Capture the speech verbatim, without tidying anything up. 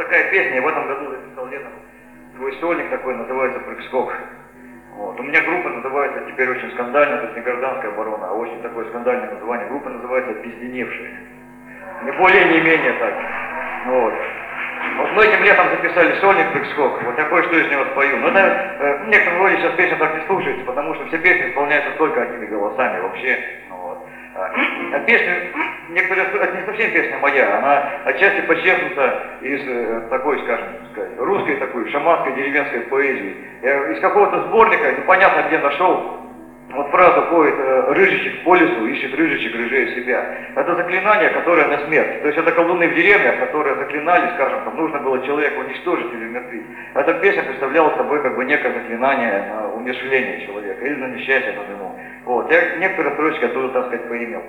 такая песня, я в этом году записал летом свой сольник такой, называется «Прыг-скок». Вот. У меня группа называется теперь очень скандально, то есть не гражданская оборона, а очень такое скандальное название. Группа называется «Пизденевшие». Не более, не менее так. Вот. Вот мы этим летом записали сольник «Прыг-скок». Вот я кое-что из него спою. Но это э, в некотором роде сейчас песня так не слушается, потому что все песни исполняются только одними голосами вообще. Ну, вот. А песня, некоторые, это не совсем песня моя, она отчасти подчеркнута из э, такой, скажем, сказать, русской такой шаманской деревенской поэзии. Я из какого-то сборника, непонятно где нашел, вот фраза ходит, э, рыжичек по лесу, ищет рыжичек рыжее себя. Это заклинание, которое на смерть. То есть это колдуны в деревнях, которые заклинали, скажем, там нужно было человека уничтожить или умертвить. Эта песня представляла собой как бы некое заклинание на умерщвление человека или на несчастье над ему. Вот, я некоторые строчки оттуда, так сказать, поимел.